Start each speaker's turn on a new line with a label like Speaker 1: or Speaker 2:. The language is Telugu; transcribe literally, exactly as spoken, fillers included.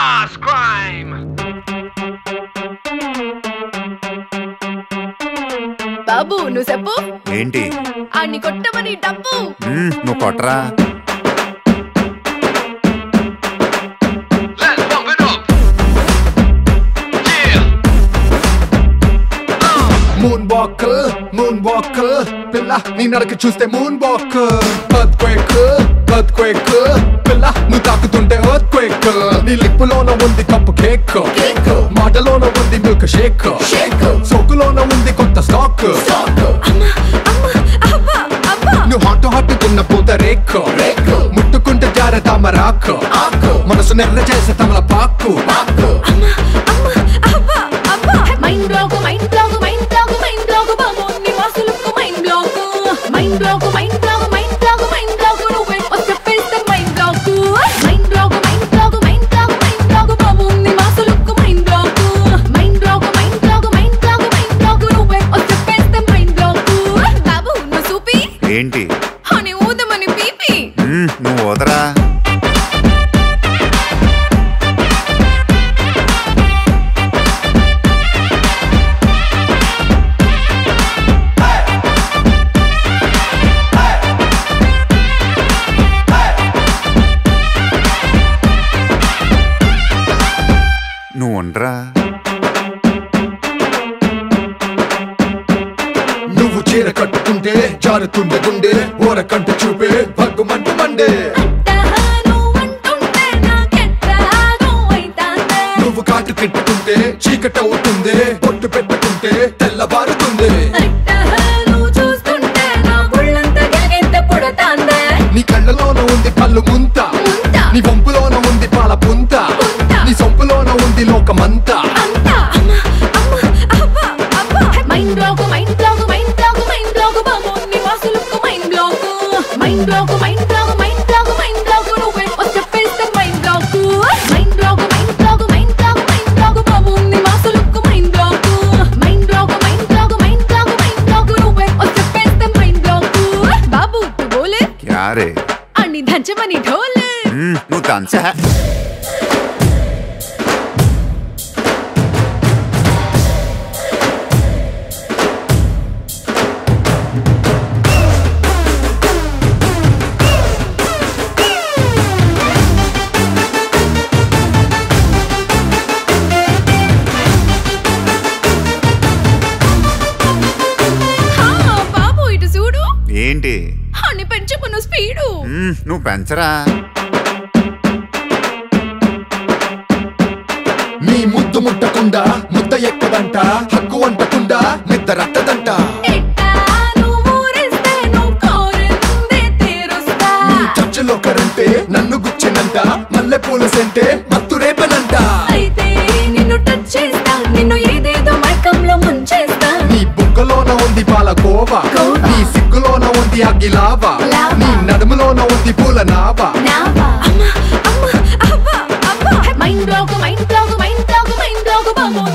Speaker 1: Mass crime.
Speaker 2: బాబు నువ్వు చెప్పు
Speaker 3: ఏంటి
Speaker 2: అన్ని కొట్టమని డబ్బు
Speaker 3: నువ్వు కొట్టరా
Speaker 4: మూన్ వాకర్ మూన్ వాకర్ పిల్ల నీ నడక చూస్తే మూన్ వాకర్ ఎర్త్క్వేక్ ఎర్త్క్వేక్ పిల్ల నువ్వు తాకుతుంటే ఎర్త్క్వేక్ నీ లిప్పులోన ఉంది కప్పు కేక్ మాటలోన ఉంది మిల్క్ షేక్ సోకులోన ఉంది కొత్త స్టాక్ నువ్వు హాట్ హాట్ కున్న పూత రేక్ ముట్టుకుంటే జార తామరాక్ మనసు నెర్ర చేసే తమల పాకు
Speaker 2: mind block mind block mind block mind block బాబు నీ వాసులకు mind block mind block mind block mind block mind block నువ్వే వచ్చేస్తే mind block mind block mind block mind block mind block బాబు నీ వాసులకు mind block mind block mind block mind block mind block నువ్వే వచ్చేస్తే మైండ్ బ్లాక్ బాబు నువ్వు సూపి
Speaker 3: ఏంటి
Speaker 2: అని ఊదమని పీపి
Speaker 3: నువ్వు వదరా నువ్వు ఉండరా
Speaker 4: నువ్వు చీర కట్టుకుంటే జారుతుండే గుండె ఓర కంట చూపే భగ్గుమంట మండే నువ్వు కాటు తిట్టుకుంటే చీకట అవుతుంది పొట్టు పెట్టుకుంటే తెల్లబారుతుంది నీ కళ్ళలోన ఉంది పళ్ళు ముంత నీ వంపులోన ఉంది పాల పుంత నీ సొంపులోన ఉంది లోకమంతా
Speaker 2: mind block mind block mind block mind block బాబు నీ వాసులకు mind block mind block mind block mind block mind block నువ్వే వచ్చేస్తే mind block mind block mind block mind block mind block బాబు నీ వాసులకు mind block mind block mind block mind block mind block నువ్వే వచ్చేస్తే మైండ్ బ్లాక్ బాబు తు బోలే
Speaker 3: క్యా రే
Speaker 2: అన్ని దంచమని ఢోలే
Speaker 3: నువ్వు దంచా ఏంటి
Speaker 2: అని పెంచుకున్న స్పీడు
Speaker 3: నువ్వు పెంచరా
Speaker 4: నీ ముద్దు ముట్టకుండా ముద్ద ఎక్కదంట హక్కు అంటకుండా నిద్ద రట్టదంట నీ చర్చలో కరంటే నన్ను గుచ్చినంట మల్లె పూల సెంటే మత్తు రేపనంట
Speaker 2: నిన్ను టచ్ చేస్తా నిన్ను ఏదేదో మైకంలో ముంచేస్తా
Speaker 4: నీ బుక్కలోన ఉంది పాల కోవా నీ సిగ్గులోన ఉంది అగ్గిలావా నీ నడుములోన ఉంది పూల నావా
Speaker 2: mind block mind block mind block mind block బాబు